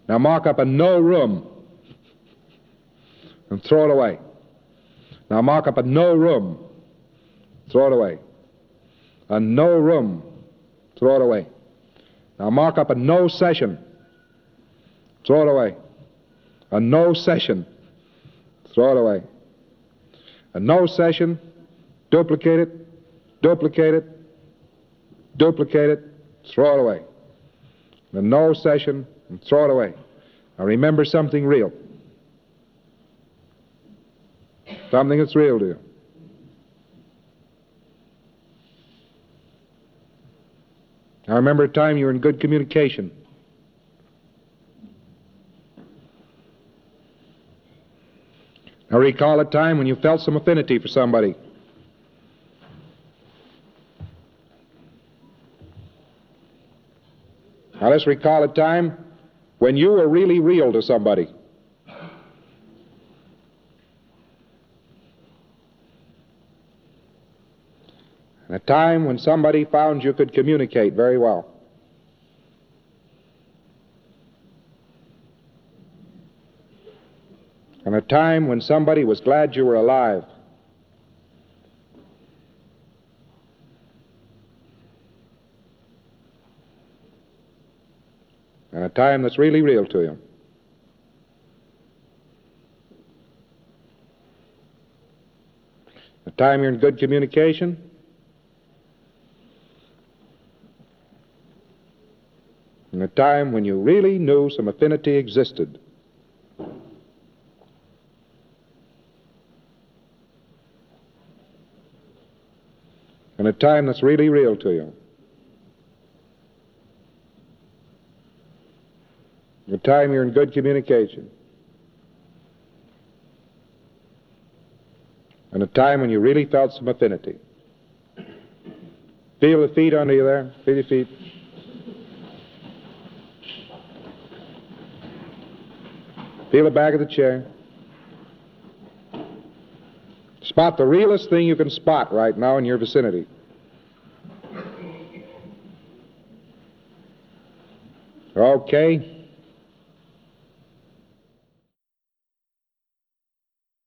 Now mark up a no room and throw it away. Now mark up a no room, throw it away. A no room, throw it away. Now mark up a no session, throw it away. A no session, throw it away. A no session, duplicate it, duplicate it, duplicate it, throw it away. A no session, and throw it away. Now remember something real. Something that's real to you. Now remember a time you were in good communication. Now recall a time when you felt some affinity for somebody. Now let's recall a time when you were really real to somebody. And a time when somebody found you could communicate very well. And a time when somebody was glad you were alive. And a time that's really real to you. A time you're in good communication. And a time when you really knew some affinity existed. And a time that's really real to you. A time you're in good communication. And a time when you really felt some affinity. Feel the feet under you there. Feel your feet. Feel the back of the chair. Spot the realest thing you can spot right now in your vicinity. Okay.